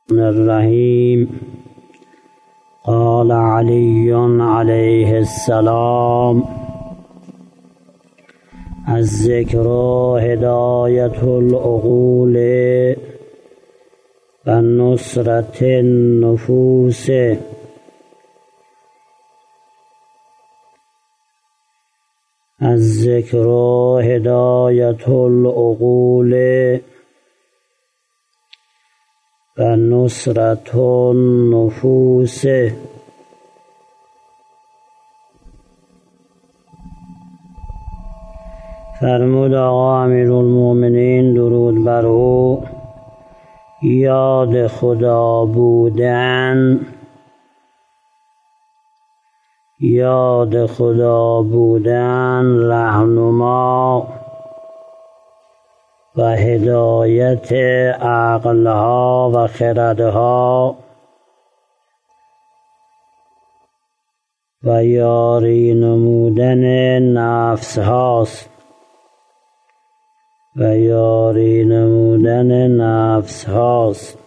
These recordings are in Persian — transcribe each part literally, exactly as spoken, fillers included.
الرحیم. قال علی علیه السلام: الذکر هدایة العقول و نصرة النفوس. الذکر هدایة العقول و نصرة النفوس. فرمود آقا امیرالمؤمنین درود بر او: یاد خدا بودن یاد خدا بودن رهنما و هدایت عقلها و خردها و یاری نمودن نفس هاست و یاری نمودن نفس هاست.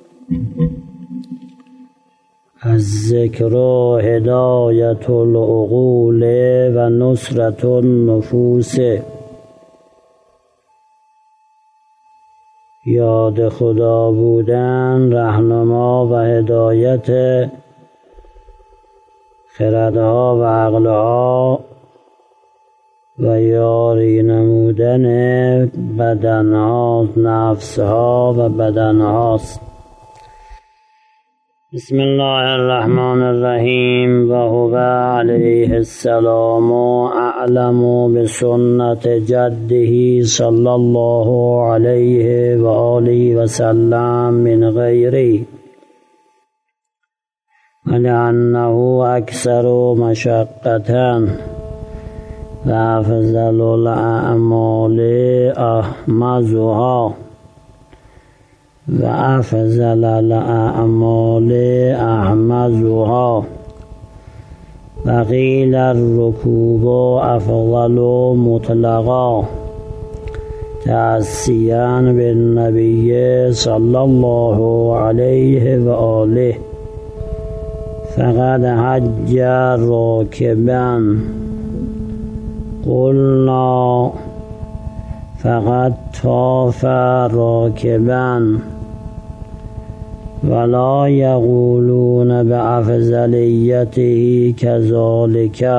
الذکر هدایة العقول و نصرة النفوس. یاد خدا بودن رهنما و هدایت خردها و عقلها و یاری نمودن بدنها، نفسها و بدنهاست. بسم الله الرحمن الرحیم. و هو علیه السلام اعلم بسنت جده صلی الله علیه و آله و سلم من غیره، ولأنه اکثر مشقة و افضل الاعمال احمدها و افضل الاعمال احمدها و قیل الرکوب افضل مطلقا تأسیا بالنبی صلی الله علیه و آله. فقد حج راکبا قلنا فقد طاف راکبا ولا یقولون بأفضلیته کذالک.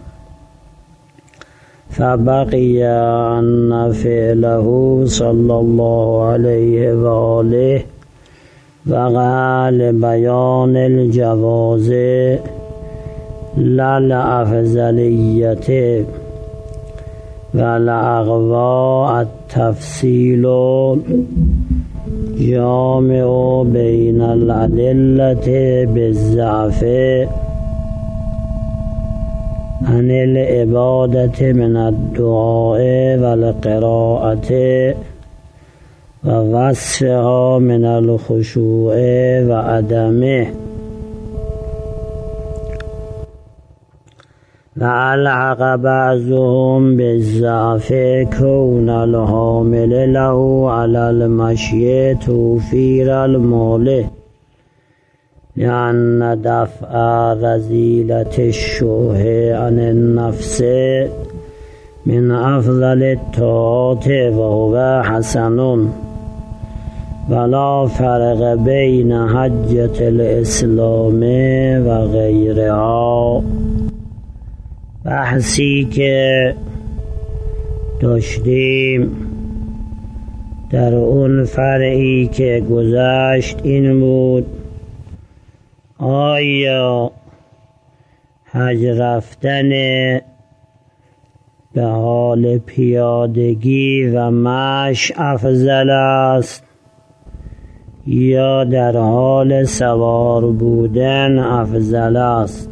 فبقی ان فعله صلی الله علیه و آله وقع لبیان الجواز لا لأفضلیته و لأقوى التفصیل جامع بین الأدلة بالضعف عن العبادة من الدعاء والقراءة و وصفها من الخشوع و عدمه. و الحق بعضهم بالضعف کون الحامل له على المشي توفیر المال، لأن دفع رذیلة الشح عن النفس من افضل الطاعات و هو حسن. ولا فرق بین حجة الاسلام و غیرها. بحثی که داشتیم در اون فرعی که گذشت این بود: آیا حج رفتن به حال پیادگی و مشی افضل است یا در حال سوار بودن افضل است؟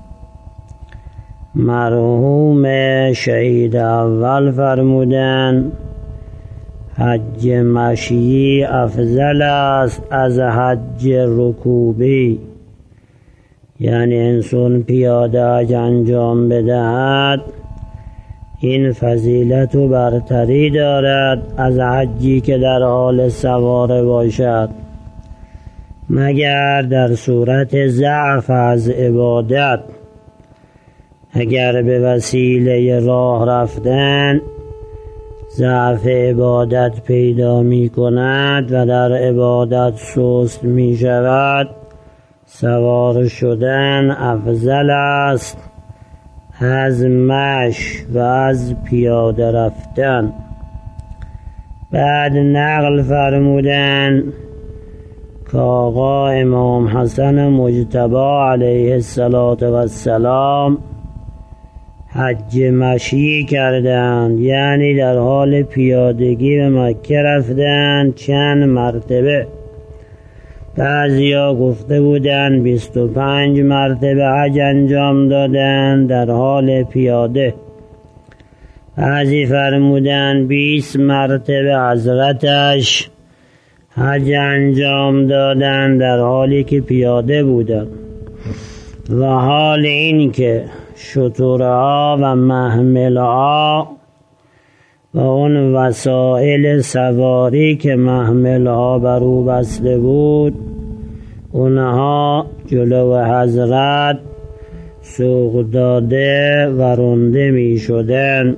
مرحوم شهید اول فرمودند حج مشی افضل است از حج رکوبی، یعنی انسان پیاده حج انجام بدهد این فضیلت و برتری دارد از حجی که در حال سواره باشد. مگر در صورت ضعف از عبادت. اگر به وسیله راه رفتن ضعف عبادت پیدا می کند و در عبادت سست می شود، سوار شدن افضل است از مشی و از پیاده رفتن. بعد نقل فرمودن که آقا امام حسن مجتبی علیه السلام حج مشی کردند، یعنی در حال پیادگی به مکه رفتند چند مرتبه. بعضیا گفته بودند بیست و پنج مرتبه حج انجام دادند در حال پیاده. بعضی فرمودند بیست مرتبه حضرتش حج انجام دادند در حالی که پیاده بودند. و حال این که شترها و محملها و اون وسایل سواری که محملها بر او بسته بود، اونها جلو حضرت سوق داده و رانده می شدن.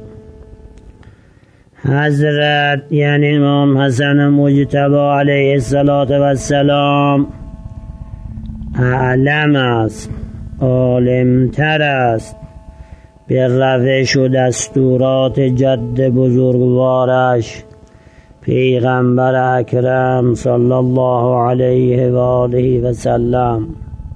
حضرت یعنی امام حسن مجتبی علیه السلام اعلم است، عالمتر است به روش و دستورات جد بزرگوارش پیغمبر اکرم صلی الله علیه و آله و سلم.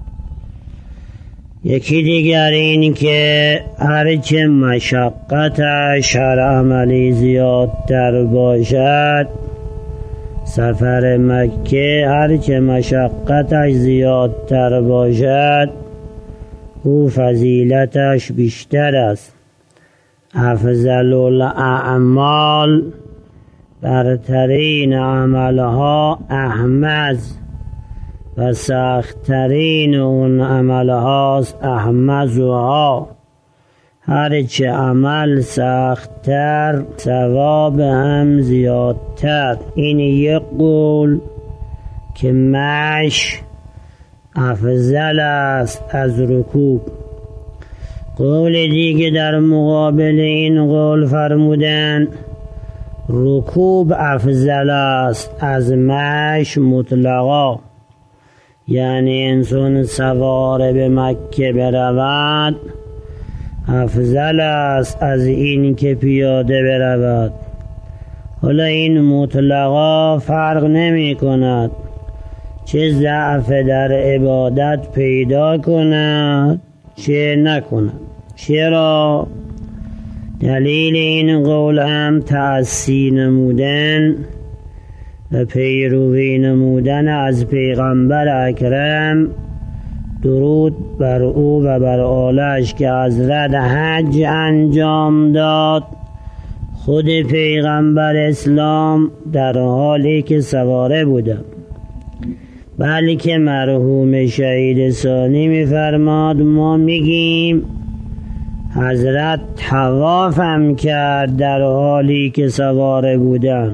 یکی دیگر این که هرچه مشقتش هر عملی زیادتر باشد، سفر مکه هرچه مشقتش زیادتر باشد او فضیلتش بیشتر است. افضل الاعمال، برترین عملها احمز و سختترین اون عملهاست احمزها. هرچه عمل سختتر ثواب هم زیادتر. این یک قول که مشی افضل است از رکوب. قول دیگه در مقابل این قول فرمودن رکوب افضل است از مشی مطلقا، یعنی انسان سوار به مکه برود افضل است از این که پیاده برود. حالا این مطلقا فرق نمی کند چه ضعف در عبادت پیدا کند چه نکند. چرا؟ دلیل این قول هم تأسی نمودن و پیروی نمودن از پیغمبر اکرم، درود بر او و بر آلش که حضرت حج انجام داد. خود پیغمبر اسلام در حالی که سواره بوده، بلکه مرحوم شهید ثانی می‌فرماد ما میگیم حضرت طواف هم کرد در حالی که سواره بودن.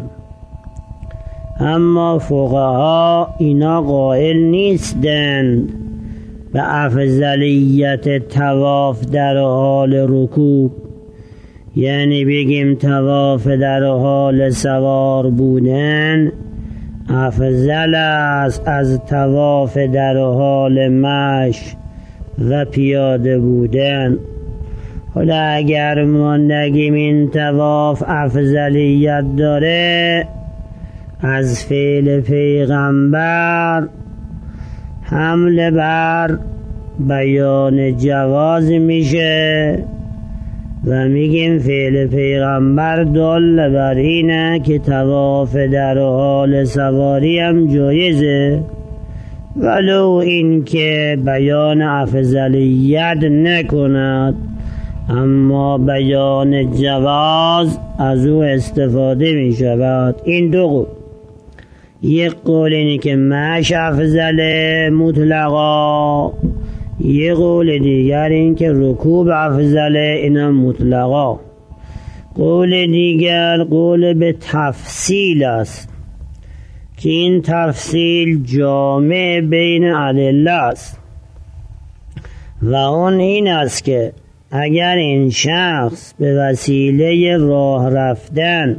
اما فقها اینا قائل نیستند به افضلیت طواف در حال رکوب، یعنی بگیم طواف در حال سوار بودن افضل است از طواف در حال مشی و پیاده بودن. حالا اگر ما نگیم این طواف افضلیت داره، از فعل پیغمبر حمله بر بیان جواز میشه و میگیم فعل پیغمبر دل بر اینه که طواف در حال سواری هم جایزه، ولو این که بیان افضلیت نکند، اما بیان جواز از او استفاده می شود. این دو قول، یک قول اینه که مشی افضل مطلقا، یک قول دیگر این که رکوب افضل، اینا مطلقا. قول دیگر قول به تفصیل است که این تفصیل جامع بین ادله است و اون این است که اگر این شخص به وسیله راه رفتن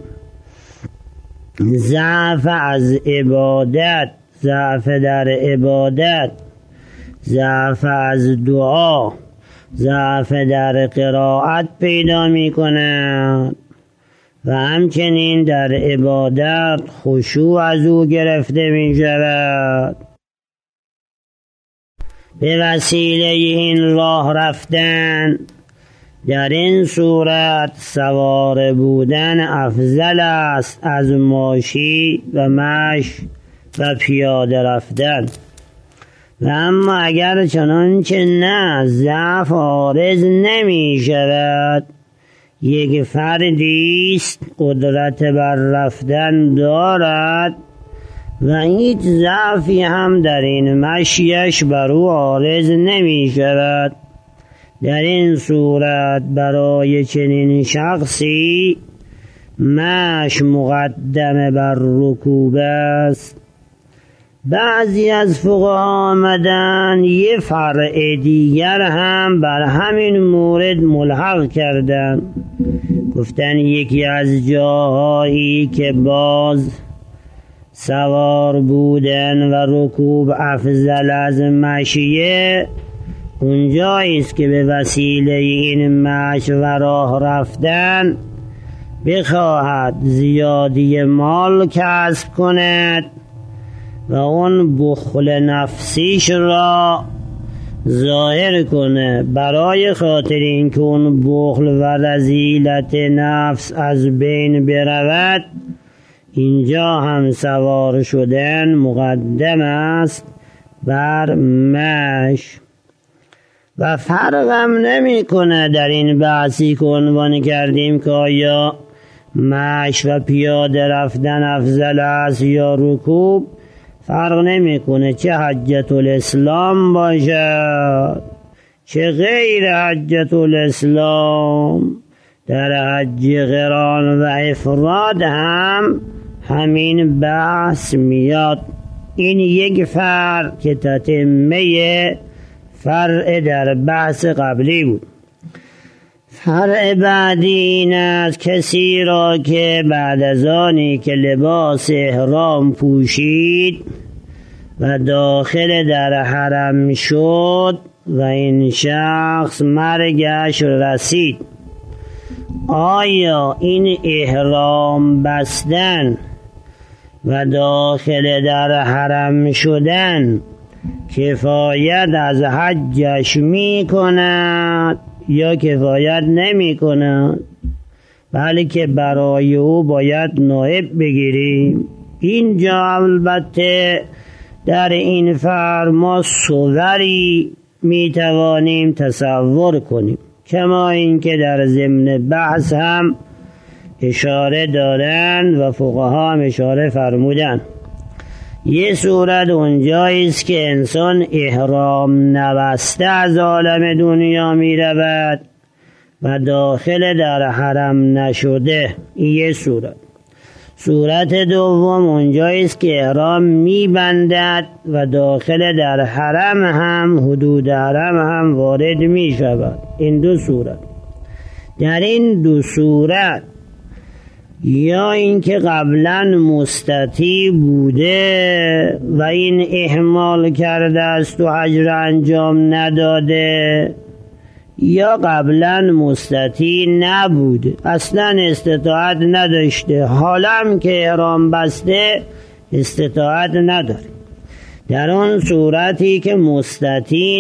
ضعف از عبادت، ضعف در عبادت، ضعف از دعا، ضعف در قرائت پیدا می کند و همچنین در عبادت خشوع از او گرفته می شود، به وسیله این راه رفتن در این صورت سوار بودن افضل است از ماشی و مشی و پیاده رفتن. و اما اگر چنانچه نه ضعف عارض نمی شود، یک فردی است قدرت بر رفتن دارد و هیچ ضعفی هم در این مشیش بر او عارض نمی شود، در این صورت برای چنین شخصی مش مقدم بر رکوب است. بعضی از فقها آمدن یه فرع دیگر هم بر همین مورد ملحق کردن، گفتن یکی از جاهایی که باز سوار بودن و رکوب افضل از مشیه، اونجایی است که به وسیله این مشی و راه رفتن بخواهد زیادی مال کسب کند و اون بخل نفسیش را ظاهر کنه، برای خاطر اینکه اون بخل و رذیلت نفس از بین برود، اینجا هم سوار شدن مقدم است بر مش. و فرق هم نمی کنه در این بحثی که عنوان کردیم که آیا مش و پیاده رفتن افضل است یا رکوب، فرق نمی کنه چه حجت الاسلام باشد چه غیر حجت الاسلام. در حج قران و افراد هم همین بحث میاد. این یک فرق که تتمه فرع در بحث قبلی بود. فرع بعدی این است کسی را که بعد از آنی که لباس احرام پوشید و داخل در حرم شد و این شخص مرگش رسید، آیا این احرام بستن و داخل در حرم شدن کفایت از حجش می کند یا کفایت نمی کند؟ بلکه برای او باید نائب بگیریم. اینجا البته در این فرما صوری می توانیم تصور کنیم، کما اینکه در ضمن بحث هم اشاره دارند و فقها هم اشاره فرمودند. یه صورت اونجایی است که انسان احرام نبسته از عالم دنیا می رود و داخل در حرم نشده، این یه صورت. صورت دوم اونجایی است که احرام می بندد و داخل در حرم هم حدود حرم هم وارد می شود. این دو صورت. در این دو صورت یا اینکه قبلا مستطیع بوده و این اهمال کرده است و حج را انجام نداده، یا قبلا مستطیع نبوده، اصلا استطاعت نداشته، حالا هم که احرام بسته استطاعت نداره. در آن صورتی که مستطیع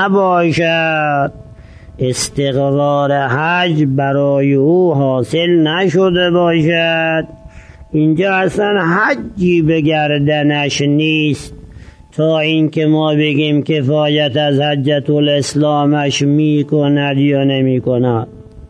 نباشد، استقرار حج برای او حاصل نشده باشد، اینجا اصلا حجی به گردنش نیست تا اینکه ما بگیم کفایت از حجت الاسلامش می کند یا نمی کند.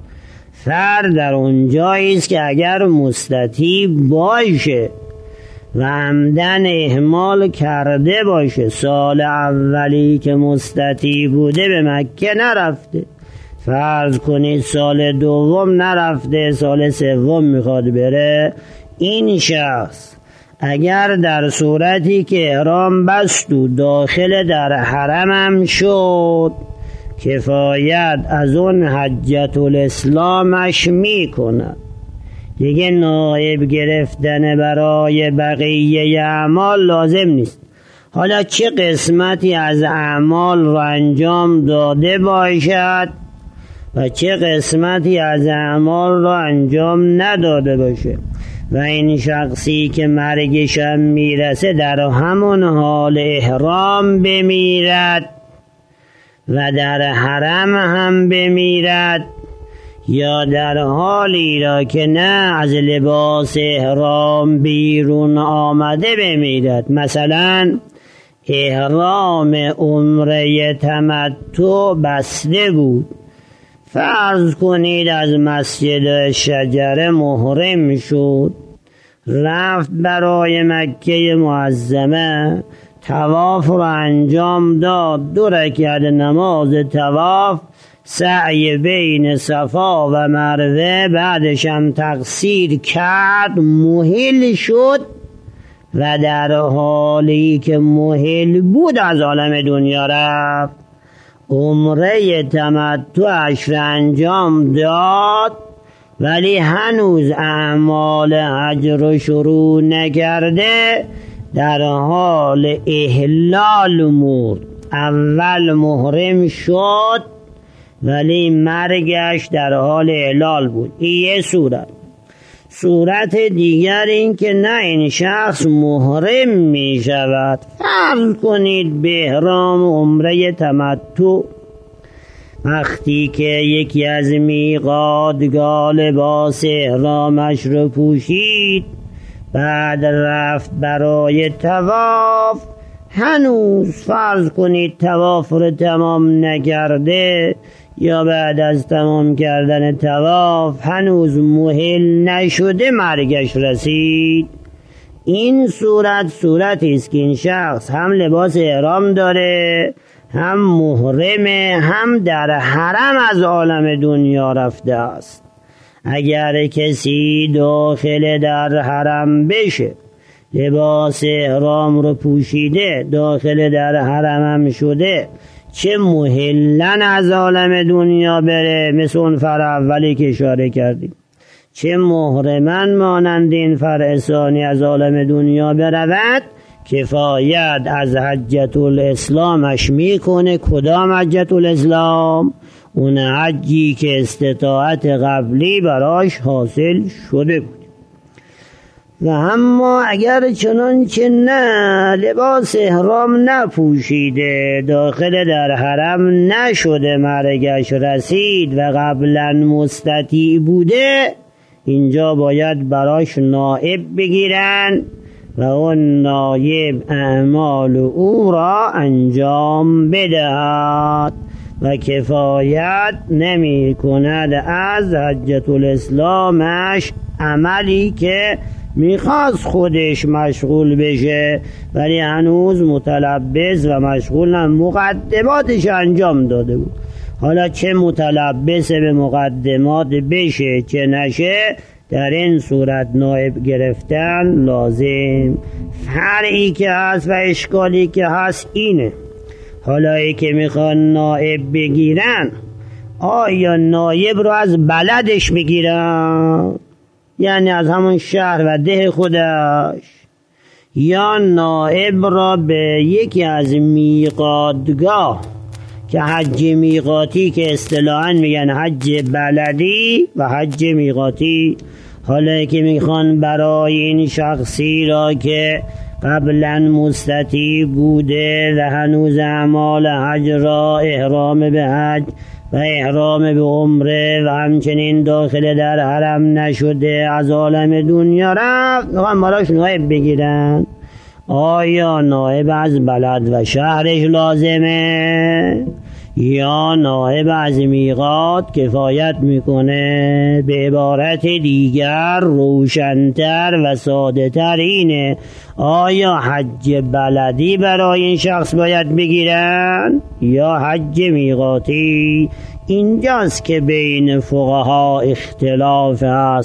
فرد در اونجایی است که اگر مستطیع باشه و عمدن اهمال کرده باشه، سال اولی که مستطیع بوده به مکه نرفته، فرض کنید سال دوم نرفته، سال سوم میخواد بره، این شخص اگر در صورتی که احرام بست و داخل در حرمم شد کفایت از اون حجت الاسلامش می کند، دیگه نایب گرفتن برای بقیه اعمال لازم نیست. حالا چه قسمتی از اعمال رو انجام داده باشد و چه قسمتی از اعمال رو انجام نداده باشه و این شخصی که مرگشم میرسه در همون حال احرام بمیرد و در حرم هم بمیرد یا در حالی را که نه از لباس احرام بیرون آمده بمیرد، مثلا احرام عمره تمتع بسته بود، فرض کنید از مسجد شجره محرم شد، رفت برای مکه معظمه، طواف را انجام داد، دو رکعت نماز طواف، سعی بین صفا و مروه، بعدش هم تقصیر کرد، مهل شد و در حالی که مهل بود از عالم دنیا رفت، عمره تمتعش را انجام داد ولی هنوز اعمال حج رو شروع نکرده، در حال احلال مرد. اول محرم شد ولی مرگش در حال احلال بود. این یه صورت. صورت دیگر این که نه این شخص محرم می شود، فرض کنید به احرام عمره تمتع وقتی که یکی از میقاتگاه لباس احرامش رو پوشید، بعد رفت برای طواف، هنوز فرض کنید طواف رو تمام نکرده یا بعد از تمام کردن طواف هنوز مهل نشده مرگش رسید، این صورت صورتی است که این شخص هم لباس احرام داره، هم محرمه، هم در حرم از عالم دنیا رفته است. اگر کسی داخل در حرم بشه، لباس احرام رو پوشیده، داخل در حرم هم شده، چه محلن از عالم دنیا بره مثل اون فرع اولی که اشاره کردیم، چه محرمن مانند این فرع ثانی از عالم دنیا برود، کفایت از حجت الاسلامش میکنه. کدام حجت الاسلام؟ اون حجی که استطاعت قبلی براش حاصل شده بود. و اما اگر چنانچه نه لباس احرام نپوشیده، داخل در حرم نشده، مرگش رسید و قبلا مستطیع بوده، اینجا باید براش نائب بگیرن و اون نائب اعمال او را انجام بدهد و کفایت نمی کند از حجت الاسلامش، عملی که میخواست خودش مشغول بشه ولی هنوز متلبس و مشغول نه، مقدماتش انجام داده بود. حالا چه متلبس به مقدمات بشه چه نشه، در این صورت نائب گرفتن لازم. فرعی که هست و اشکالی که هست اینه، حالا ای که میخوان نائب بگیرن، آیا نائب رو از بلدش میگیرن، یعنی از همون شهر و ده خودش، یا نائب را به یکی از میقاتگاه که حج میقاتی که اصطلاحاً میگن حج بلدی و حج میقاتی، حالا که میخوان برای این شخصی را که قبلا مستطیع بوده و هنوز اعمال حج را احرام به حج و احرام به عمره و همچنین داخل در حرم نشده از عالم دنیا رفت، میخوان براش نائب بگیرن، آیا نائب از بلد و شهرش لازمه یا نائب از میقات کفایت میکنه؟ به عبارت دیگر روشن‌تر و ساده تر اینه، آیا حج بلدی برای این شخص باید بگیرن یا حج میقاتی؟ اینجاست که بین فقها اختلاف هست.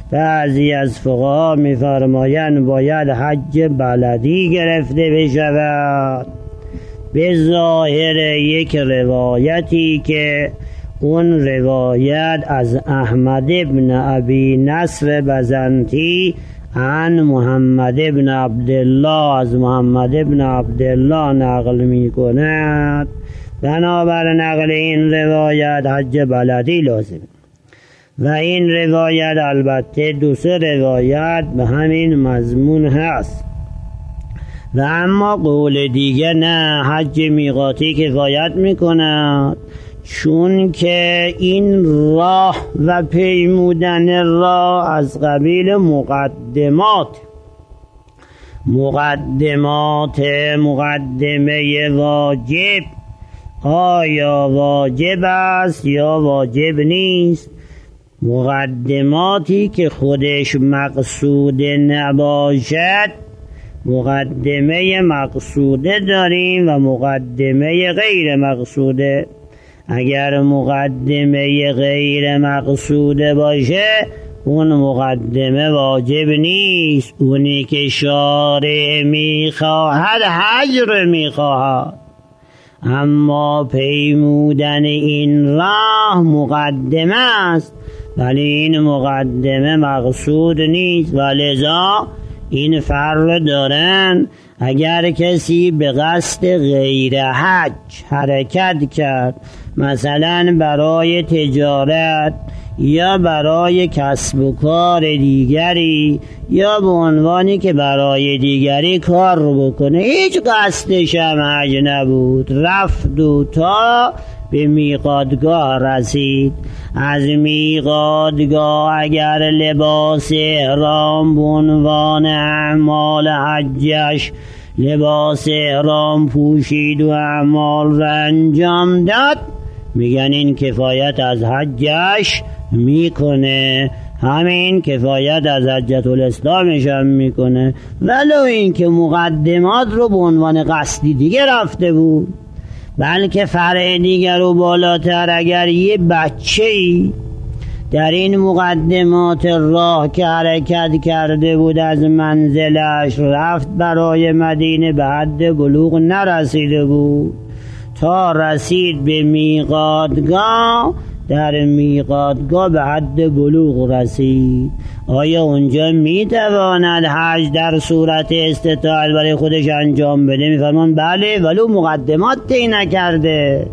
بعضی از فقها می‌فرمایند باید حج بلدی گرفته بشود، به ظاهر یک روایتی که اون روایت از احمد ابن ابی نصر بزنتی عن محمد ابن عبدالله از محمد ابن عبدالله نقل می کند. بنابر نقل این روایت حج بلدی لازم و این روایت البته دو سه روایت به همین مضمون هست و اما قول دیگه نه، حج میقاتی کفایت میکند، چون که این راه و پیمودن راه از قبیل مقدمات مقدمات مقدمه واجب آیا واجب است یا واجب نیست، مقدماتی که خودش مقصود نباشد مقدمه مقصوده داریم و مقدمه غیر مقصوده. اگر مقدمه غیر مقصوده باشه اون مقدمه واجب نیست، اونی که شارع میخواهد حجر میخواهد، اما پیمودن این راه مقدمه است ولی این مقدمه مقصود نیست و لذا این فرق دارن. اگر کسی به قصد غیر حج حرکت کرد، مثلا برای تجارت یا برای کسب و کار دیگری یا به عنوانی که برای دیگری کار رو بکنه، هیچ قصدش هم حج نبود، رفت و تا به میقاتگاه رسید، از میقاتگاه اگر لباس احرام به عنوان اعمال حجش لباس احرام پوشید و اعمال را انجام داد، میگن این کفایت از حجش میکنه، همین کفایت از حجت الاسلامش هم میکنه، ولو این که مقدمات رو به عنوان قصدی دیگه رفته بود. بلکه فرع دیگر و بالاتر، اگر یه بچه‌ای در این مقدمات راه که حرکت کرده بود از منزلش رفت برای مدینه، به حد بلوغ نرسیده بود، تا رسید به میقاتگاه، در میقاتگاه به حد بلوغ رسید، آیا اونجا میتواند حج در صورت استطاعت برای خودش انجام بده؟ میفرمان بله، ولو مقدمات طی نکرده،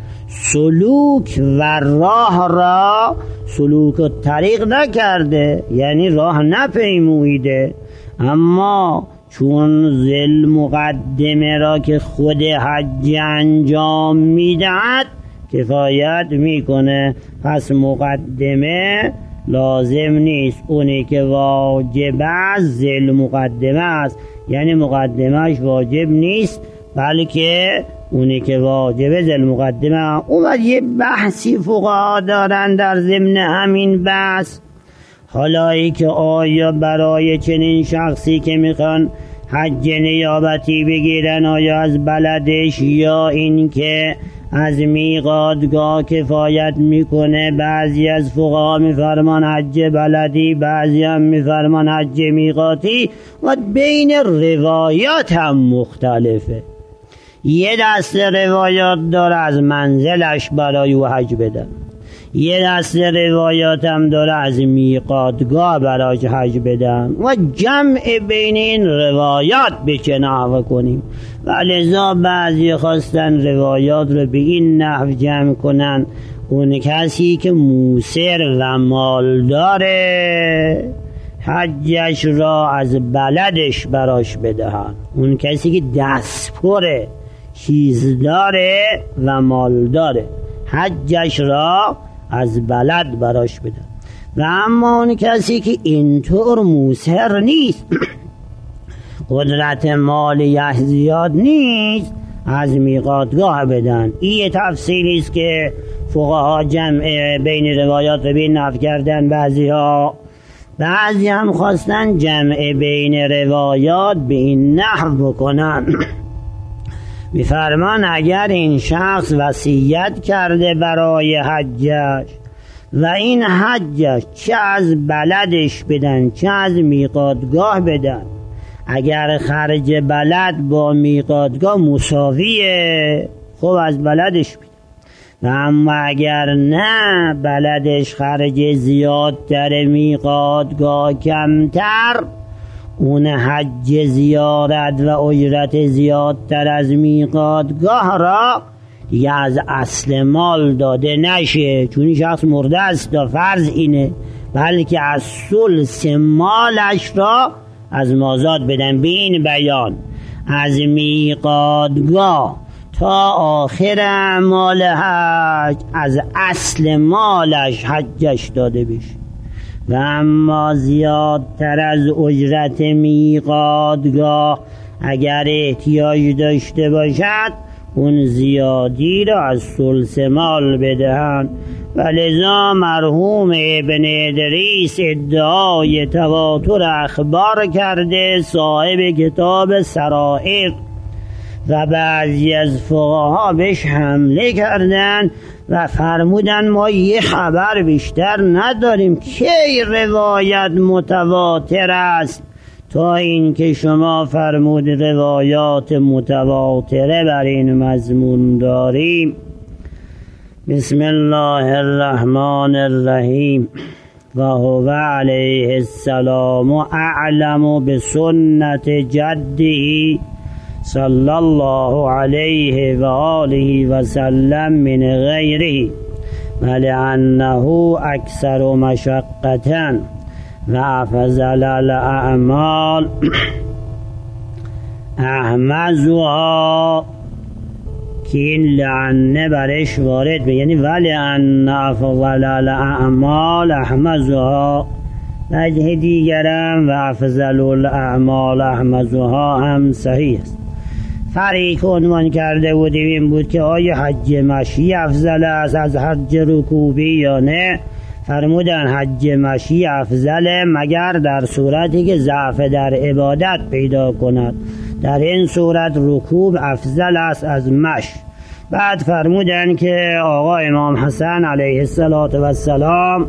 سلوک و راه را سلوک و طریق نکرده، یعنی راه نپیمویده، اما چون ذل مقدمه را که خود حج انجام میدهد کفایت میکنه، پس مقدمه لازم نیست، اونی که واجب است ذل مقدمه است، یعنی مقدمهش واجب نیست، بلکه اونی که واجبه ذل مقدمه. اومد یه بحثی فقها دارن در ضمن همین بحث، حالا ای که آیا برای چنین شخصی که میخوان حج نیابتی بگیرن آیا از بلدش یا این که از میقاتگاه کفایت میکنه؟ بعضی از فقها میفرمان حج بلدی، بعضی هم میفرمان حج میقاتی و بین روایات هم مختلفه. یه دست روایات داره از منزلش برای او حج بدن، یه دست روایات هم داره از میقاتگاه برای حج بدن و جمع بین این روایات به چه نحو کنیم، و لذا بعضی خواستن روایات رو به این نحو جمع کنن اون کسی که موسر و مال داره حجش را از بلدش براش بدهن، اون کسی که دست پره چیز داره و مال داره حجش را از بلد براش بدن، و اما اون کسی که اینطور موسر نیست قدرت مالی زیاد نیست از میقاتگاه بدن. این تفصیلی است که فقها جمع بین روایات رو بین نفی کردن، بعضی ها بعضی هم خواستن جمع بین روایات به این نحو بکنن. میفرمان اگر این شخص وصیت کرده برای حجش و این حجش چه از بلدش بدن چه از میقاتگاه بدن. اگر خرج بلد با میقاتگاه مساویه خب از بلدش بدن، و اما اگر نه بلدش خرج زیادتر میقاتگاه کمتر، اون حج زیارت و اجرت زیادتر از میقاتگاه را دیگه از اصل مال داده نشه، چون این شخص مرده است. تا فرض اینه بلکه از ثلث مالش را از مازاد بدن. به این بیان از میقاتگاه تا آخر اعمال حج از اصل مالش حجش داده بشه، و اما زیادتر از اجرت میقاتگاه اگر احتیاج داشته باشد اون زیادی را از ثلث مال بدهند. و لذا مرحوم ابن ادریس ادعای تواتر اخبار کرده، صاحب کتاب سرائر، و بعضی از فقها بهش حمله کردن و فرمودن ما یه خبر بیشتر نداریم که روایت متواتر است تا این که شما فرمود روایات متواتره بر این مضمون داریم. بسم الله الرحمن الرحیم. و هو علیه السلام اعلم بسنت جده صلی الله علیه و آله و سلم من غیره، ولانه اکثر مشقة و افضل الاعمال احمزها، که این لعنه برش وارد به یعنی ولان افضل الاعمال احمزها. وجه دیگرم و افضل الاعمال احمزها هم صحیح است. فرقی که عنوان کرده بودیم این بود که آیا حج مشی افضل است از حج رکوبی یا نه. فرمودن حج مشی افضل مگر در صورتی که ضعف در عبادت پیدا کند، در این صورت رکوب افضل است از مش. بعد فرمودن که آقا امام حسن علیه السلام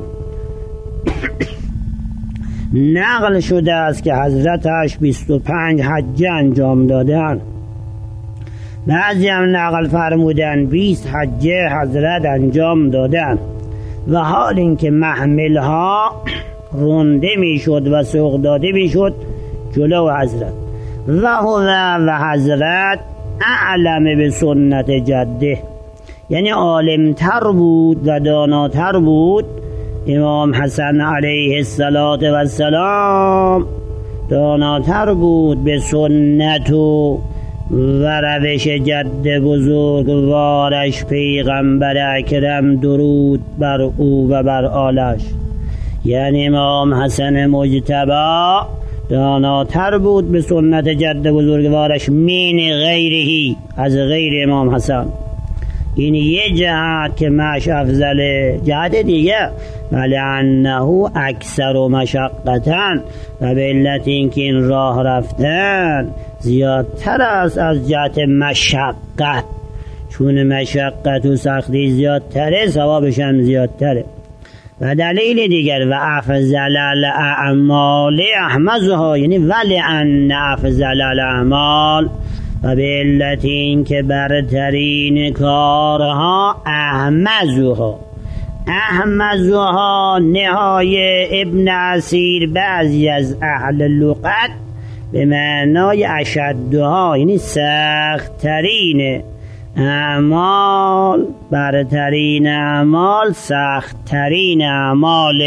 نقل شده است که حضرتش بیست و پنج حج انجام دادن. بعضی هم نقل فرمودن بیست حج حضرت انجام دادن، و حال اینکه محملها رونده میشد و سوق داده میشد جلو حضرت. و هو و حضرت اعلم به سنت جده، یعنی عالمتر بود و داناتر بود. امام حسن علیه السلام داناتر بود به سنت و و روش جد بزرگوارش پیغمبر اکرم درود بر او و بر آلش. یعنی امام حسن مجتبی داناتر بود به سنت جد بزرگوارش من غیرهی، از غیر امام حسن. این یه جهت که مش افضله. جهت دیگه ولعنه اکثر و مشقتن، و به علت اینکه این راه رفتن زیادتر است از جهت مشقت، چون مشقت و سختی زیادتره ثوابش هم زیادتره. و دلیل دیگر و افضل الاعمال احمزها، یعنی ولعن افضل الاعمال، و به علت این که برترین کارها احمزها. احمزها نهای ابن اسیر بعضی از اهل لغت به معنای اشدها، یعنی سختترین اعمال، برترین اعمال سختترین اعمال.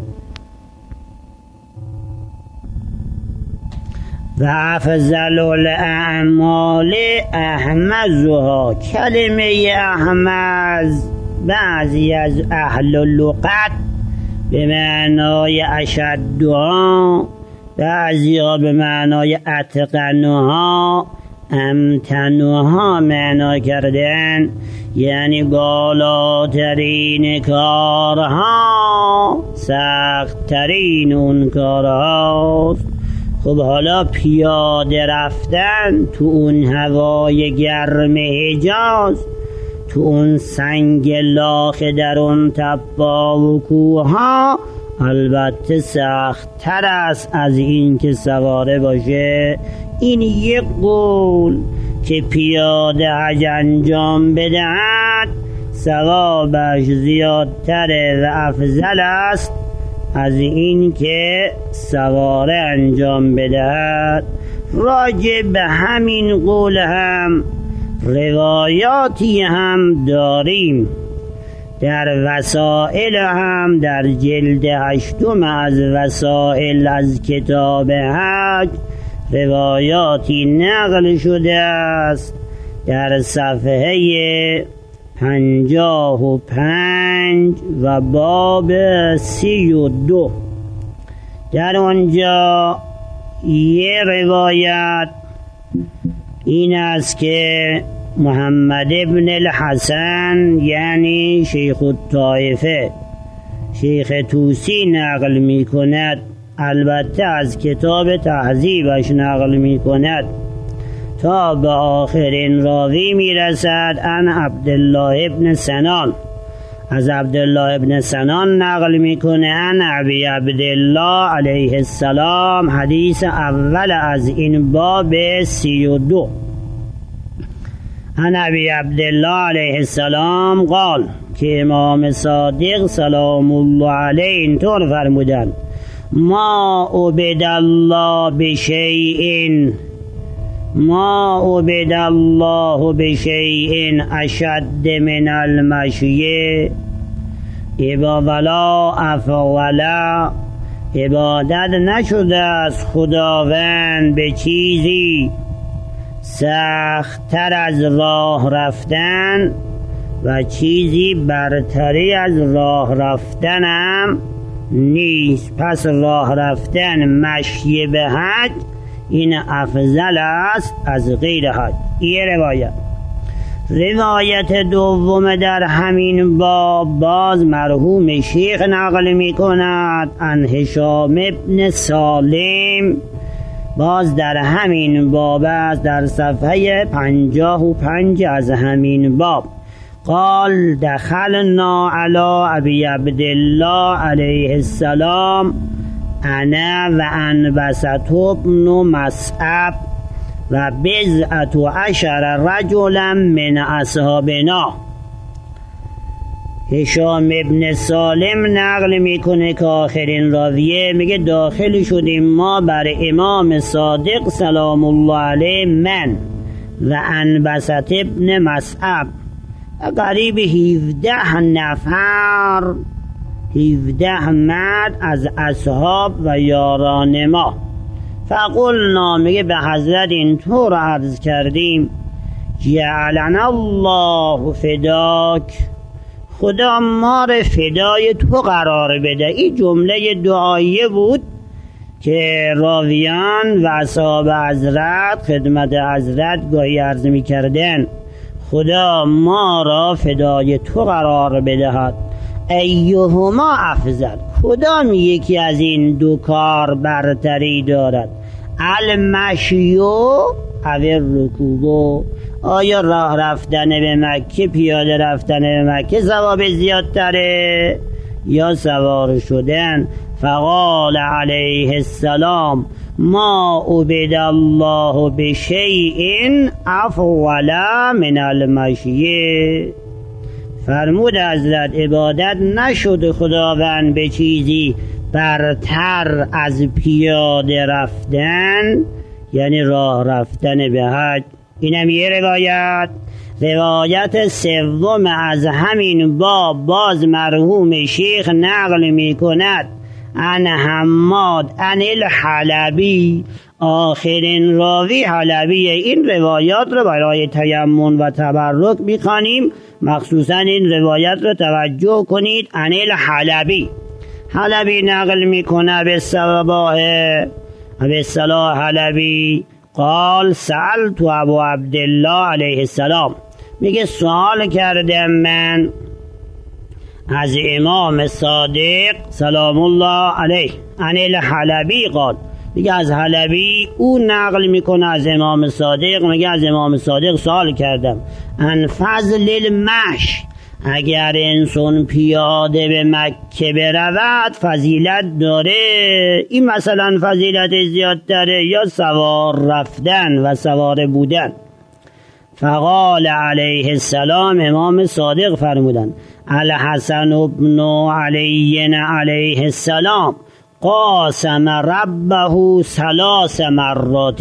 و افضل الاعمال احمزها، کلمه احمز بعضی از اهل لغت به معنای اشدها، بعضی ها به معنای اتقنها، امتنها معنا کردن، یعنی بالاترین کارها سختترین اون کارهاست. خب حالا پیاده رفتن تو اون هوای گرم حجاز تو اون سنگ لاخ در اون تپا و کوها البته سخت تر است از این که سواره باشه. این یک قول که پیاده حج انجام بدهد ثوابش زیادتر و افضل است از این که سواره انجام بدهد. راجع به همین قول هم روایاتی هم داریم. در وسائل هم در جلد هشتم از وسائل از کتاب حج روایاتی نقل شده است. در صفحه پنجاه و پنج و باب سی و دو در آنجا یه روایت این است که محمد ابن الحسن یعنی شیخ الطائفه شیخ توسی نقل می کند، البته از کتاب تهذیبش نقل می کند تا به آخرین راوی می رسد. ان عبدالله ابن سنان از عبدالله ابن سنان نقل می کنه ان ابی عبدالله علیه السلام، حدیث اول از این باب سی و دو. ان ابی عبدالله علیه السلام قال که امام صادق سلام الله علیه اینطور فرمودند: ما عبد الله بشیء ما عبد الله بشیء اشد من المشی ولا افولا. عبادت نشده از خداوند به چیزی سخت‌تر از راه رفتن و چیزی برتری از راه رفتن هم نیست. پس راه رفتن مشی به حج این افضل است از غیر حج. یه روایت. روایت دوم در همین باب باز مرحوم شیخ نقل می کند ان هشام ابن سالم، باز در همین باب است در صفحه پنجاه و پنج از همین باب. قال دخلنا علی ابی عبدالله علیه السلام انا و انبسط ابن مصعب و بضعة عشر رجلا من اصحابنا. هشام ابن سالم نقل میکنه که آخرین راویه میگه داخل شدیم ما بر امام صادق سلام الله علیه من و انبسط ابن مصعب قریب هفده نفر هفده مرد از اصحاب و یاران ما. فقلنا میگه به حضرت اینطور عرض کردیم: جعلنا الله فداک، خدا ما رو فدای تو قرار بده. این جمله دعایه بود که راویان و اصحاب حضرت خدمت حضرت گاهی عرض می کردن خدا ما را فدای تو قرار بدهد. ایهما افضل، کدام یکی از این دو کار برتری دارد؟ المشیو او الرکوب، آیا راه رفتن به مکه، پیاده رفتن به مکه ثواب زیادتره یا سوار شدن؟ فقال علیه السلام ما عبد الله بشیء افضل من المشی. فرمود حضرت عبادت نشد خداوند به چیزی برتر از پیاده رفتن، یعنی راه رفتن به حج. اینم یه روایت. روایت سوم از همین باب باز مرحوم شیخ نقل می کند ان حماد ان الحلبی، آخرین راوی حلبی. این روایات رو برای تیمم و تبرک میخوانیم، مخصوصا این روایت رو توجه کنید. ان الحلبی، حلبی نقل میکنه به صباح به صلاح حلبی قال سألت ابو عبدالله علیه السلام، میگه سوال کردم من از امام صادق سلام الله علیه ان الحلبی قال، میگه از حلبی او نقل میکنه از امام صادق، میگه از امام صادق سوال کردم ان فضل المشی، اگر انسان پیاده به مکه برود فضیلت داره، این مثلا فضیلت زیاد داره یا سوار رفتن و سوار بودن؟ فقال علیه السلام، امام صادق فرمودن الحسن ابن علی علیه السلام قاسم ربه ثلاث مرات.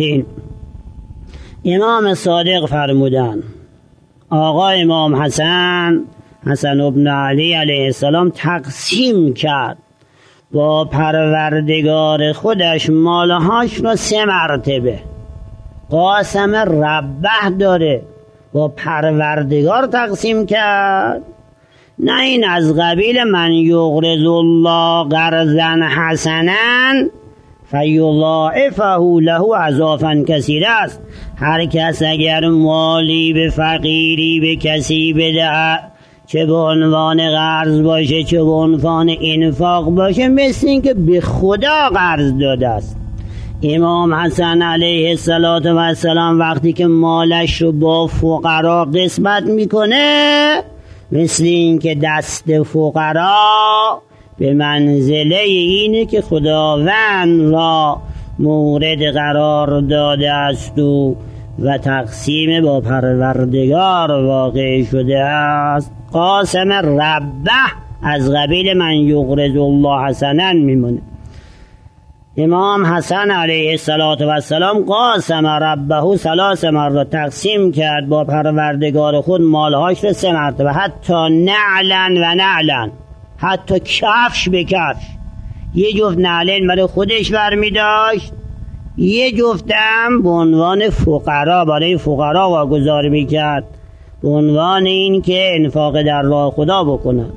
امام صادق فرمودن آقا امام حسن حسن ابن علی علیه السلام تقسیم کرد با پروردگار خودش مالهاش را سه مرتبه. قاسم ربه داره، با پروردگار تقسیم کرد، نه این از قبیل من یقرض الله قرضا حسنا فیضاعفه له اضعافا کثیره است. هر کس اگر مالی به فقیری به کسی بدهد، چه به عنوان قرض باشه چه به عنوان انفاق باشه، مثل این که به خدا قرض داده است. امام حسن علیه السلام وقتی که مالش رو با فقرا قسمت میکنه، مثل این که دست فقرا به منزله اینه که خداوند را مورد قرار داده است و و تقسیم با پروردگار واقع شده است. قاسم ربه از قبیل من یقرض الله حسنا میمونه. امام حسن علیه السلام قاسم ربه ثلاث مرات، تقسیم کرد با پروردگار خود مالهاش رو سه مرتبه، حتی نعلن و نعلن، حتی کفش به کفش. یه جفت نعلن برای خودش برمی داشت، یه جفتم به عنوان فقرا برای فقرا واگذار می کرد، به عنوان این که انفاق در راه خدا بکنن.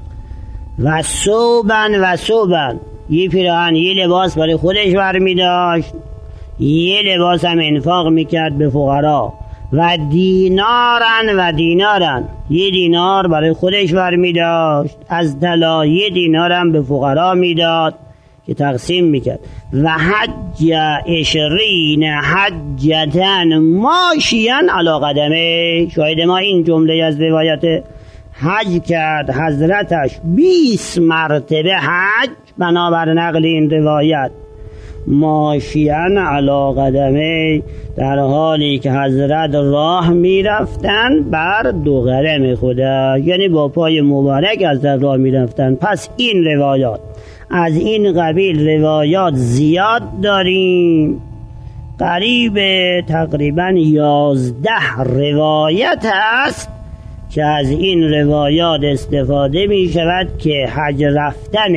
و صوبن و صوبن، یه پیراهن یه لباس برای خودش برمی داشت، یه لباس هم انفاق میکرد به فقرا. و دینارن و دینارن، یه دینار برای خودش برمی داشت، از طلا یه دینار هم به فقرا میداد که تقسیم میکرد. و حج عشرین حجتن ماشیان علی قدمه. شاید ما این جمله از روایت حج کرد حضرتش بیست مرتبه حج، بنابر نقل این روایت ماشیان علی قدمه، در حالی که حضرت راه می رفتن بر دو قدم خدا، یعنی با پای مبارک از در راه می رفتن. پس این روایات از این قبیل روایات زیاد داریم، قریب تقریبا یازده روایت است که از این روایات استفاده می شود که حج رفتن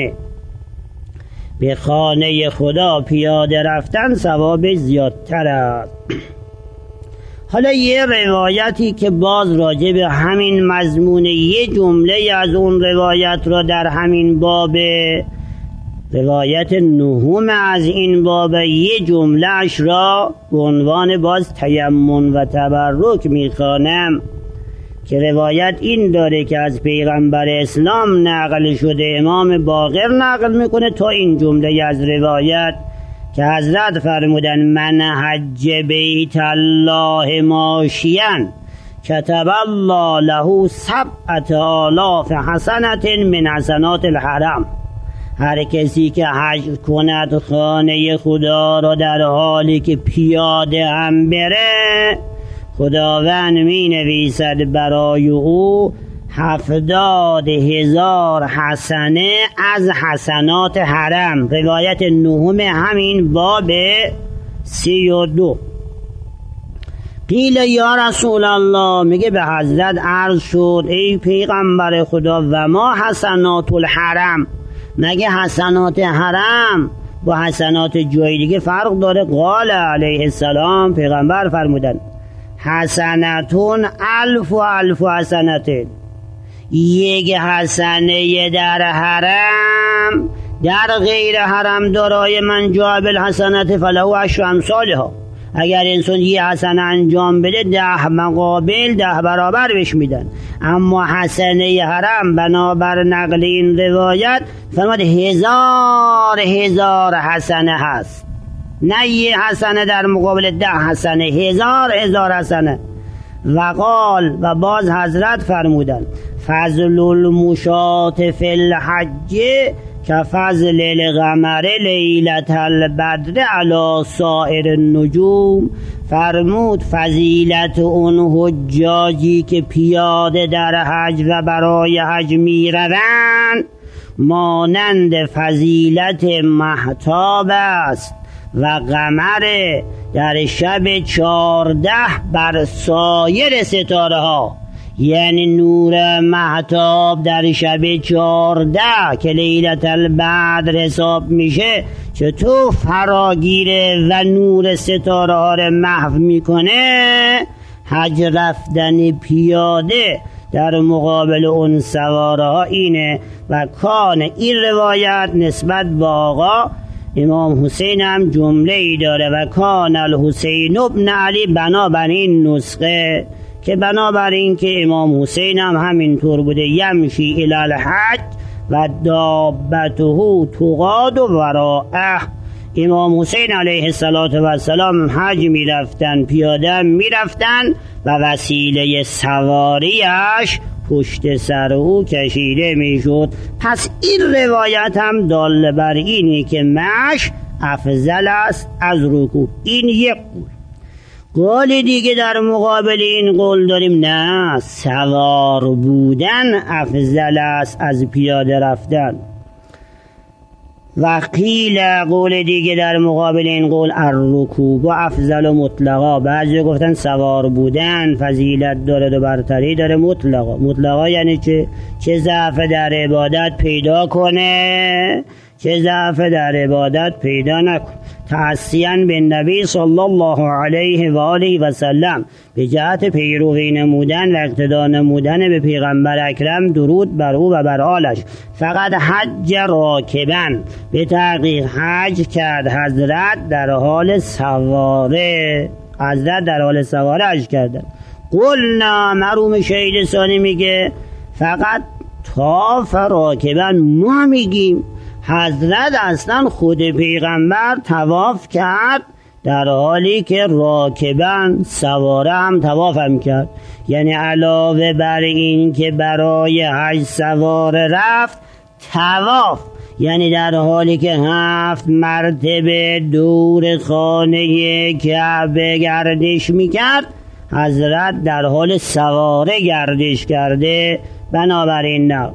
به خانه خدا پیاده رفتن ثواب زیادتر است. حالا یه روایتی که باز راجع به همین مضمون، یه جمله از اون روایت را در همین باب، روایت نهم از این باب، یه جمله اش را به عنوان باز تیمم و تبرک میخوانم که روایت این داره که از پیغمبر اسلام نقل شده، امام باقر نقل میکنه تا این جمله از روایت که حضرت فرمودن من حج بیت الله ماشیان کتب الله له سبعة آلاف حسنة من حسنات الحرم. هر کسی که حج کند خانه خدا را در حالی که پیاده هم بره، خداوند می نویسد برای او هفتاد هزار حسنه از حسنات حرم. روایت نهم همین باب سی و دو. قیل یا رسول الله، میگه به حضرت عرض شد ای پیغمبر خدا و ما حسنات الحرم، مگه حسنات حرم با حسنات جای دیگه فرق داره؟ قال علیه السلام، پیغمبر فرمودن حسنتون الف و الف حسنتین، یک حسنه در حرم در غیر حرم دارای من جاب الحسنت فله عشر امثالها. اگر انسان یه حسنه انجام بده ده مقابل ده برابر بهش میدن، اما حسنه حرم بنابر نقل این روایت فرمود هزار هزار حسنه هست. نه یه حسنه در مقابل ده حسنه، هزار هزار حسنه. و قال و باز حضرت فرمودن فضل المشاة فی الحج که فضل القمر لیلة البدر علی سائر النجوم. فرمود فضیلت اون حجاجی که پیاده در حج و برای حج می روند مانند فضیلت مهتاب است و قمر در شب چارده بر سایر ستاره ها. یعنی نور مهتاب در شب چارده که لیلة البدر حساب میشه چطور فراگیره و نور ستاره ها رو محو میکنه، حج رفتن پیاده در مقابل اون سواره ها اینه. و کان این روایت نسبت به آقا امام حسین هم جمله ای داره و کان الحسین ابن علی، بنابراین نسخه که بنابراین که امام حسین هم همینطور بوده یمشی الی الحج و دابته تقاد وراءه. امام حسین علیه السلام حج می رفتن، پیاده می رفتن و وسیله سواریش پشت سر او کشیده می شد. پس این روایت هم دال بر اینی که مشی افضل است از رکوب. این یک قول. قول دیگه در مقابل این قول داریم نه، سوار بودن افضل است از پیاده رفتن. و قیل قول دیگه در مقابل این قول الرکوب و افضل و مطلقا. بعضی گفتن سوار بودن فضیلت داره و برتری داره مطلقا. مطلقا یعنی چه؟ چه ضعف در عبادت پیدا کنه چه ضعف در عبادت پیدا نکنه. تعصیاً به نبی صلی الله علیه و آله و سلم، به جهت پیروی نمودن و اقتدا نمودن به پیغمبر اکرم، درود بر او و بر آلش. فقط حج راکبن، به تحقیق حج کرد حضرت در حال سواره. حضرت در حال سواره حج کردن. قلنا، مرحوم شهید ثانی میگه فقط طاف راکبن. ما میگیم حضرت اصلا خود پیغمبر طواف کرد در حالی که راکبن سواره هم طواف هم کرد. یعنی علاوه بر این که برای حج سواره رفت، طواف یعنی در حالی که هفت مرتبه دور خانه کعبه گردش میکرد، حضرت در حال سواره گردش کرده. بنابراین نه.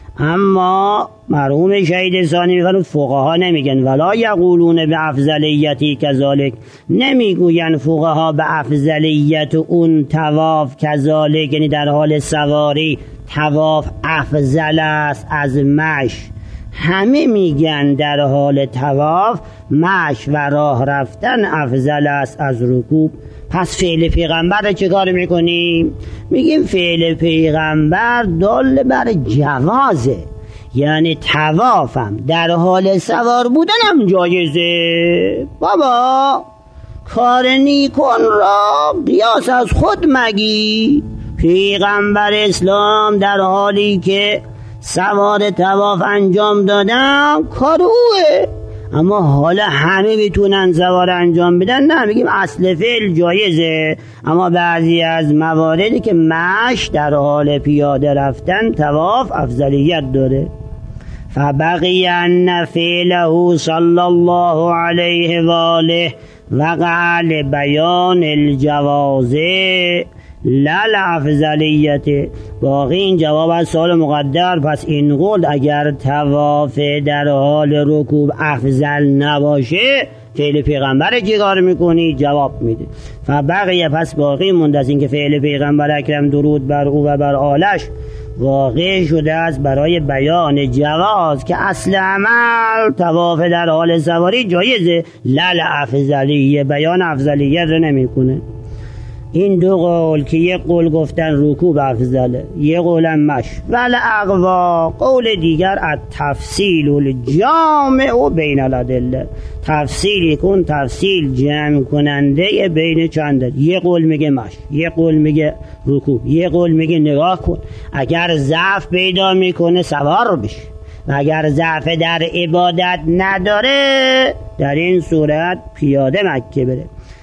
اما مرحوم شهید ثانی میفرمود فقها نمیگن ولا یقولون به افضلیتی کذالک، نمیگوین فقها به افضلیت اون طواف کذالک، یعنی در حال سواری طواف افضل است از مشی. همه میگن در حال طواف مشی و راه رفتن افضل است از رکوب. پس فعل پیغمبر رو چه کار میکنیم؟ میگیم فعل پیغمبر دال بر جوازه، یعنی طوافم در حال سوار بودنم جایزه. بابا کار نیکون را قیاس از خود مگی. پیغمبر اسلام در حالی که سوار طواف انجام دادن کار اوه، اما حالا همه میتونن سوار انجام بدن؟ نه، میگیم اصل فعل جایزه. اما بعضی از مواردی که مشی در حال پیاده رفتن طواف افضلیت داره. فبقی ان فعله صلی الله علیه و آله وقع لبیان الجوازه لل افضلیت. باقی این جواب از سوال مقدر. پس این قول اگر طواف در حال رکوب افضل نباشه فعل پیغمبر چیکار میکنی؟ جواب میده. فبقیه، پس باقی مونده از این که فعل پیغمبر اکرم درود بر او و بر آلش واقع شده است برای بیان جواز که اصل عمل طواف در حال سواری جایزه، لل افضلیه، بیان افضلیت رو نمیکنه. این دو قول که یک قول گفتن رکوب افضله، یک قولم مشی. ول اقوا، قول دیگر التفصیل الجامع بین الادله، تفصیلی کن تفصیل جمع کننده بین چند. یک قول میگه مشی، یک قول میگه رکوب، یک قول میگه نگاه کن اگر ضعف پیدا میکنه سوار بشه و اگر ضعف در عبادت نداره در این صورت پیاده مکه بره.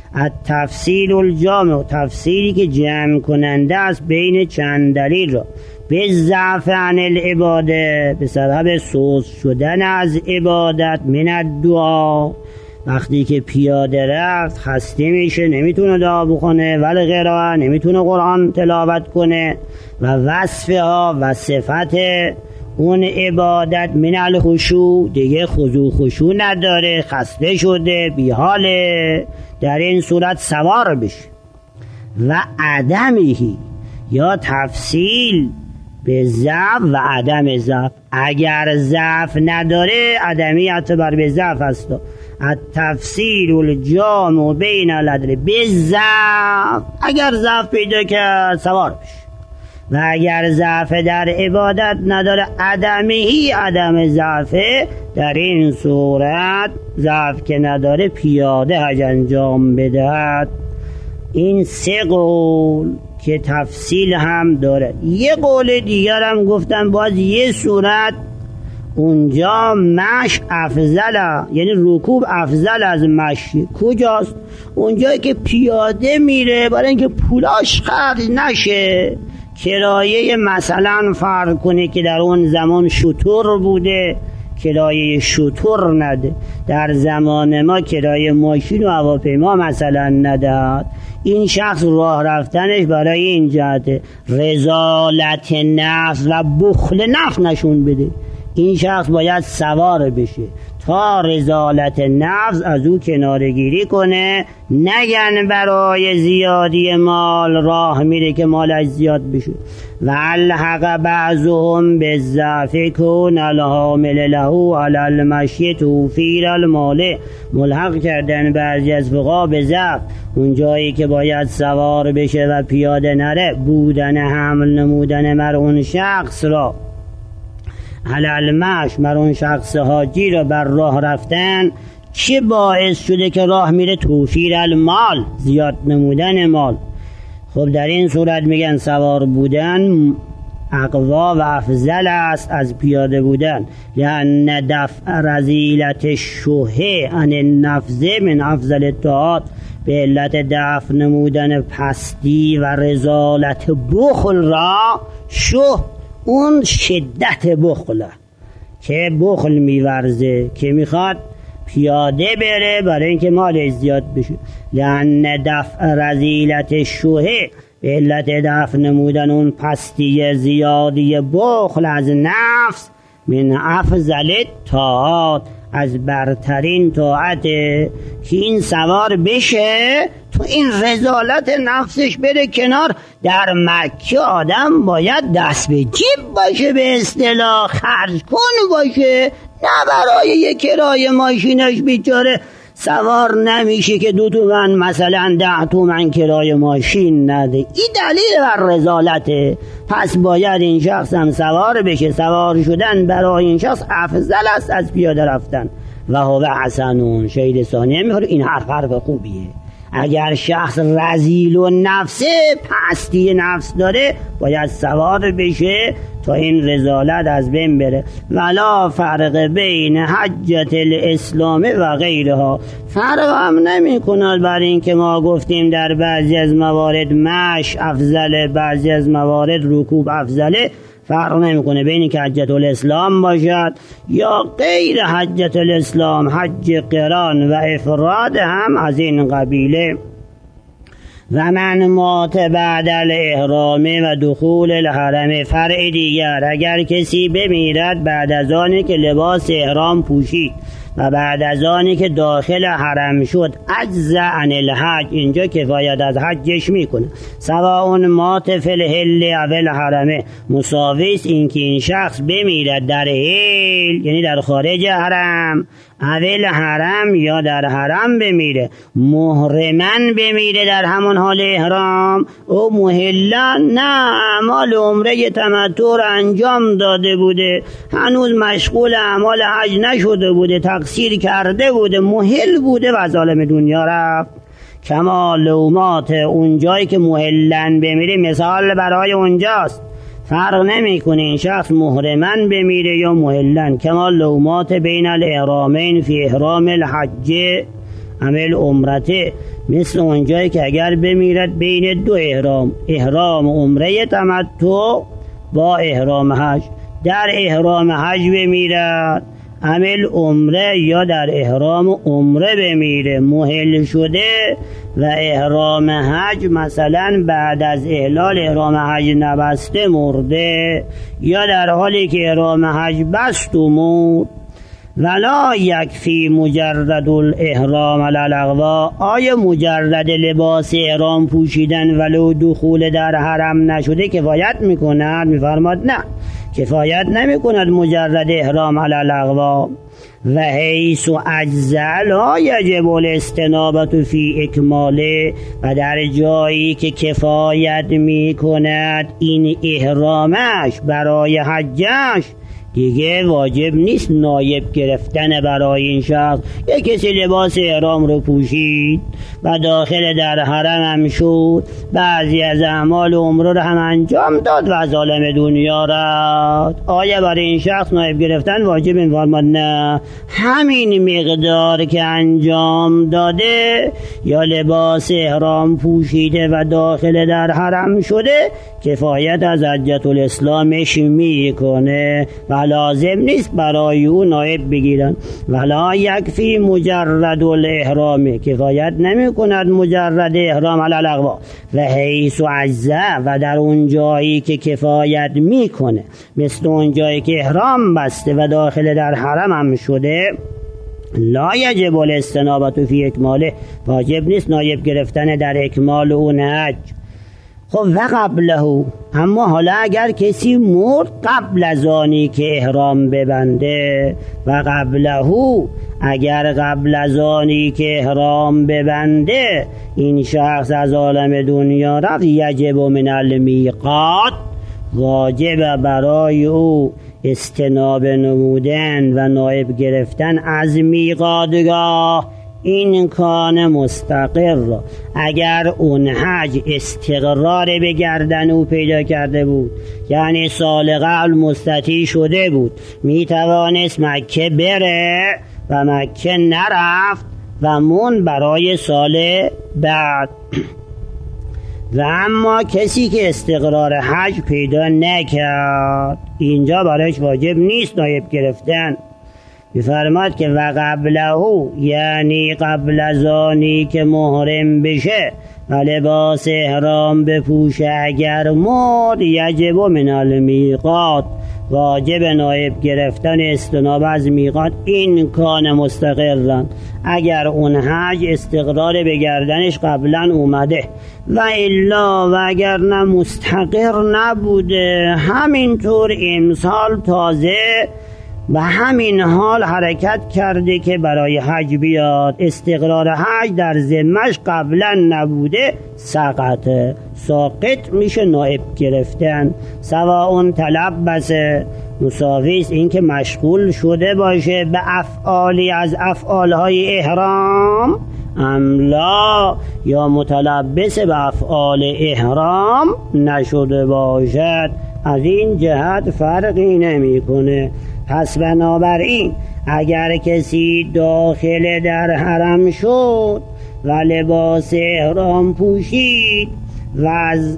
التفصیل الجامع، تفصیلی که جمع کننده است بین چند دلیل را. به ضعف عن العباده، به سبب سست شدن از عبادت، من الدعا، وقتی که پیاده رفت خسته میشه، نمیتونه دعا بکنه، ولی قرائت، نمیتونه قرآن تلاوت کنه، و وصفها و صفت اون عبادت من الخشوع، دیگه خضوع خشوع نداره، خسته شده، بیحاله، در این صورت سوار بشه. و عدمهی، یا تفصیل به ضعف و عدم ضعف، اگر ضعف نداره عدمیت بر به ضعف است. التفصیل الجامع بین العدل، به ضعف، اگر ضعف پیدا کرد سوار بشه، و اگر ضعف در عبادت نداره عدمهی، عدم ضعفه، در این صورت ضعف که نداره پیاده حج انجام بدهد. این سه قول که تفصیل هم داره. یه قول دیگر هم گفتم باز یه صورت اونجا مش افضل، یعنی رکوب افضل از مشی. کجاست؟ اونجایی که پیاده میره برای اینکه پولاش خرج نشه، کرایه مثلا فرض کنه که در اون زمان شتر بوده، کرایه شتر نده. در زمان ما کرایه ماشین و هواپیما مثلا نداد. این شخص راه رفتنش برای این جهت رذالت نفس و بخل نفس نشون بده. این شخص باید سوار بشه تا رذالت نفس از او کنارگیری کنه، نگن برای زیادی مال راه میره که مالش زیاد بشه. و الحق بعضهم بالضعف کون الحامل له علی المشی توفیر المال، ملحق کردن بعضی از فقها به ضعف، اون جایی که باید سوار بشه و پیاده نره، بودن حمل نمودن مر اون شخص را علی المشی، مر اون شخص حاجی را بر راه رفتن، چه باعث شده که راه میره؟ توفیر المال، زیاد نمودن مال. خب در این صورت میگن سوار بودن اقوا و افضل است از پیاده بودن، لأن دفع رذیلت شوه عن النفس من افضل الطاعات، به علت دفع نمودن پستی و رذالت بخل را. شوه اون شدت بخله که بخل میورزه، که میخواد پیاده بره برای اینکه مالش زیاد بشه. لأن دفع رذیلت شوه، به علت دفع نمودن اون پستی زیادی بخل از نفس، من افضل طاعات، از برترین طاعته، که این سوار بشه تو این رذالت نفسش بره کنار. در مکه آدم باید دست به جیب باشه، به اصطلاح خرج کن باشه، نه برای یک کرایه ماشینش بیچاره سوار نمیشه که دو تومن مثلا ده تومن کرایه ماشین نده. این دلیل بر رذالته. پس باید این شخص هم سوار بشه. سوار شدن برای این شخص افضل است از پیاده رفتن. و هو حسنون، شهید ثانیه میخوره این حرف حرف خوبیه. اگر شخص رذیل و نفسه، پستی نفس داره، باید سوار بشه تا این رذالت از بین بره. ولا فرق بین حجت الاسلام و غیرها، فرق هم نمی کند برای این که ما گفتیم در بعضی از موارد مش افضله، بعضی از موارد رکوب افضله. فرق نمیکنه بین که حجت الاسلام باشد یا غیر حجت الاسلام، حج قران و افراد هم از این قبیله. و من مات بعد الاحرام و دخول الحرم، فرع دیگر، اگر کسی بمیرد بعد از آنی که لباس احرام پوشید و بعد از آنی که داخل حرم شد، اجزا عن الحج، اینجا کفایت از حجش میکنه. سواء مات فی الحل او الحرم، مساوی است این که این شخص بمیرد در حل، یعنی در خارج حرم، اول حرم یا در حرم بمیره. محرمن بمیره در همون حال احرام، او محلن نه، اعمال عمره تمتع را انجام داده بوده، هنوز مشغول اعمال حج نشده بوده، تقصیر کرده بوده، محل بوده و از عالم دنیا رفت. کما لومات، اونجایی که محلن بمیره مثال برای اونجاست. فرق نمیکنه این شخص محرمن بمیره یا محلن. کما لومات بین الاحرامین فی احرام الحج عمل عمرته، مثل اونجایی که اگر بمیرد بین دو احرام، احرام عمره تمتع با احرام حج، در احرام حج بمیرد عمل عمره یا در احرام عمره بمیره محل شده و احرام حج مثلا بعد از احلال احرام حج نبسته مرده یا در حالی که احرام حج بست و مرد. ولا یکفی مجرد الاحرام علی الاغوا، آیا مجرد لباس احرام پوشیدن ولو دخول در حرم نشده کفایت میکند؟ میفرماد نه، کفایت نمیکند مجرد احرام علی الاغوا. و حیث اجزا لا یجب الاستنابة فی اکماله، و در جایی که کفایت میکند این احرامش برای حجش دیگه واجب نیست نایب گرفتن برای این شخص. یک کسی لباس احرام رو پوشید و داخل در حرم هم شد، بعضی از اعمال عمره رو هم انجام داد و از عالم دنیا رفت، آیا برای این شخص نایب گرفتن واجب؟ این فرماد نه، همین مقدار که انجام داده یا لباس احرام پوشیده و داخل در حرم شده کفایت از حجت الاسلامش میکنه و لازم نیست برای او نایب بگیرن. ولا یکفی مجرد الاحرام، کفایت نمی کند مجرد احرام علی الاغوا. و حیث اجزا، و در اون جایی که کفایت میکنه، مثل اون جایی که احرام بسته و داخل در حرم هم شده، لا یجب الاستنابة فی اکماله، واجب نیست نایب گرفتن در اکمال اون حج. خب و قبله، اما حالا اگر کسی مرد قبل از آنی که احرام ببنده، و قبله اگر قبل از آنی که احرام ببنده این شخص از عالم دنیا رفت، یجب من المیقات، واجب برای او استنابه نمودن و نایب گرفتن از میقاتگاه. این کان مستقر، اگر اون حج استقرار به گردن او پیدا کرده بود، یعنی سال قبل مستطیع شده بود، می توانست مکه بره و مکه نرفت و مون برای سال بعد. و اما کسی که استقرار حج پیدا نکرد، اینجا برایش واجب نیست نایب گرفتن. بفرماد که و قبله، یعنی قبل از آنی که محرم بشه و لباس احرام بپوشه اگر مرد، یجب من المیقات، واجب نایب گرفتن استنابه از میقات. این کان مستقرن، اگر اون حج استقرار به گردنش قبلا اومده، و الا و اگر نه مستقر نبوده، همینطور امسال تازه و همین حال حرکت کرده که برای حج بیاد، استقرار حج در ذمش قبلا نبوده، سقط ساقط میشه نائب گرفتن. سواء تلبس، مساویست این که مشغول شده باشه به افعالی از افعالهای احرام، املا یا متلبس به افعال احرام نشده باشد، از این جهت فرقی نمی کنه. پس بنابراین اگر کسی داخل در حرم شد و لباس احرام پوشید و از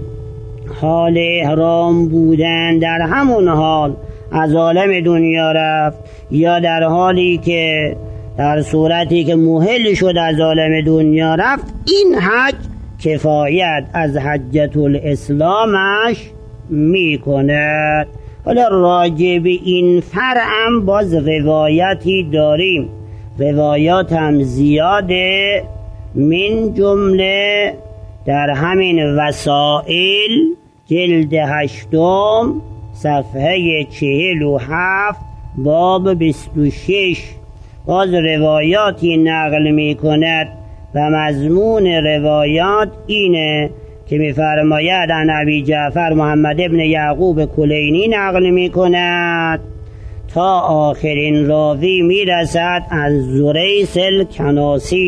حال احرام بودن در همون حال از عالم دنیا رفت، یا در حالی که در صورتی که محل شد از عالم دنیا رفت، این حج کفایت از حجت الاسلامش می کند. حالا راجع به این فرعم باز روایتی داریم، روایات هم زیاده، من جمله در همین وسائل جلد هشتم صفحه چهل و هفت باب بیست و شش باز روایاتی نقل می کند و مضمون روایات اینه که می فرماید عن ابی جعفر محمد ابن یعقوب کلینی نقل می کند تا آخرین راوی می رسد از زریس الکناسی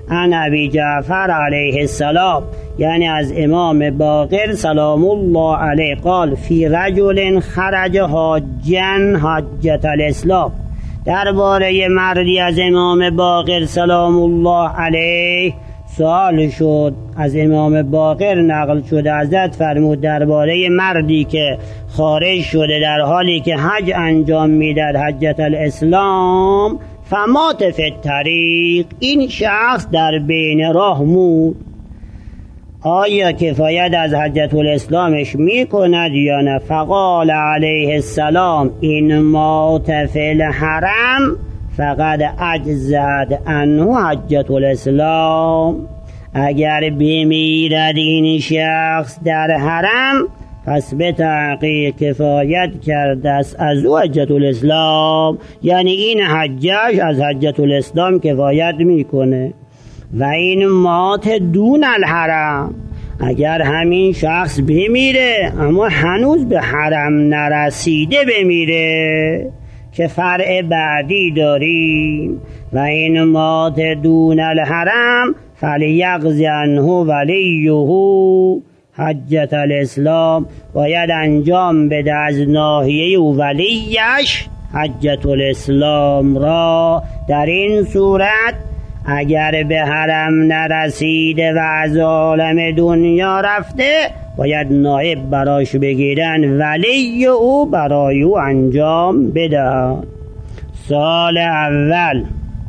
عن ابی جعفر علیه السلام، یعنی از امام باقر سلام الله علیه، قال فی رجل خرج حاجا حجة الاسلام، درباره مردی از امام باقر سلام الله علیه سوال شد، از امام باقر نقل شده، حضرت فرمود درباره مردی که خارج شده در حالی که حج انجام میداد، حجة الاسلام، فمات فی الطریق، این شخص در بین راه مرد، آیا کفایت از حجة الاسلامش میکند یا نه؟ فقال علیه السلام این مات فی الحرم فقد اجزد عنه حجة الاسلام، اگر بمیرد این شخص در حرم پس به تحقیق کفایت کرده است از او حجة الاسلام، یعنی این حجش از حجة الاسلام کفایت میکنه. و این مات دون الحرم، اگر همین شخص بمیره اما هنوز به حرم نرسیده بمیره که فرع بعدی داریم، و این مات دون الحرم فلیقضی عنه ولیه حجة الاسلام، باید انجام بده از ناحیه و ولیش حجة الاسلام را. در این صورت اگر به حرم نرسیده و از عالم دنیا رفته باید نایب براش بگیرن، ولی او برای او انجام بده. سال اول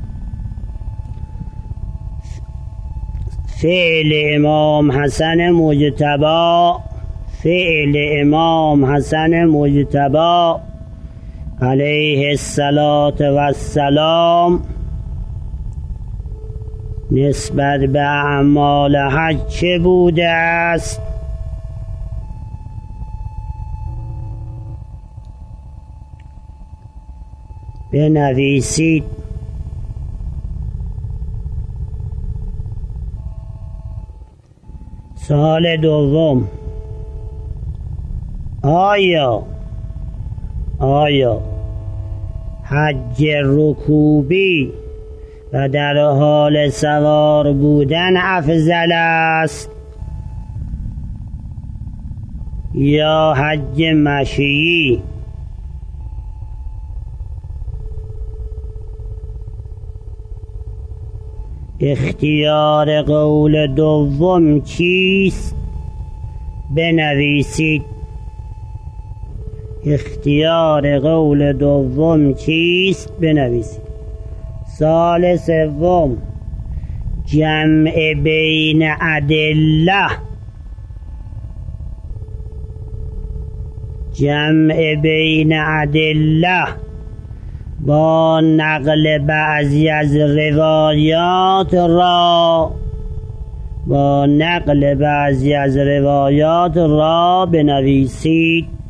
فعل امام حسن مجتبی، فعل امام حسن مجتبی علیه الصلاة و السلام نسبت به اعمال حج چه بوده است؟ بنویسید. سوال دوم، آیا آیا حج رکوبی و در حال سوار بودن افضل است یا حج مشیی؟ اختیار قول دوم چیست؟ بنویسید. اختیار قول دوم چیست؟ بنویسید. سال سوم، جمع بین ادله، جمع بین ادله با نقل بعضی از روایات را، با نقل بعضی از روایات را بنویسید.